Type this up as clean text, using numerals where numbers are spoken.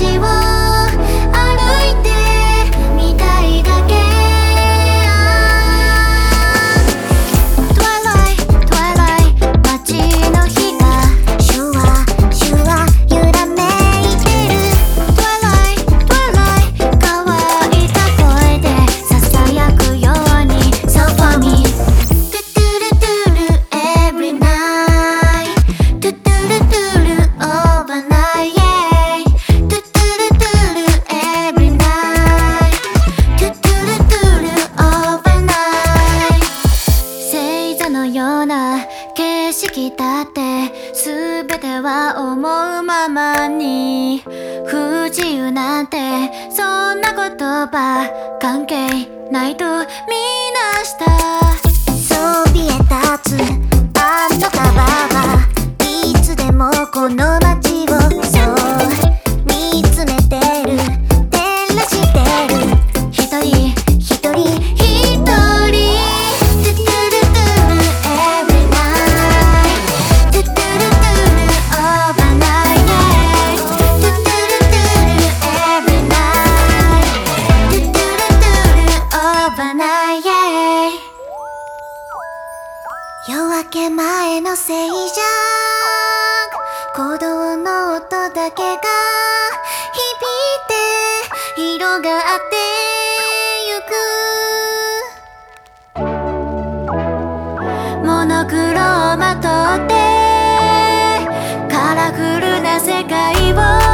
街を歩いてみたいだけ。 Twilight Twilight 街の火がシュワシュワ揺らめいてる。 Twilight Twilight 乾いた声で囁くように So for me トゥトゥルトゥル every night トゥトゥルトゥル overnight yeah トゥトゥルトゥル every night トゥトゥルトゥル overnight 星座のような景色だって全ては思うままに不自由なんてそんな言葉関係ないとみなした。そびえ立つあの川はいつでもこの街をそう見つめてる照らしてる。一人一人一人トゥトゥルトゥル every night トゥトゥルトゥル overnight yeah トゥトゥルトゥル every night トゥトゥルトゥル overnight yeah 夜明け前のせいじゃ鼓動の音だけが響いて広がってゆく。モノクロをまとってカラフルな世界を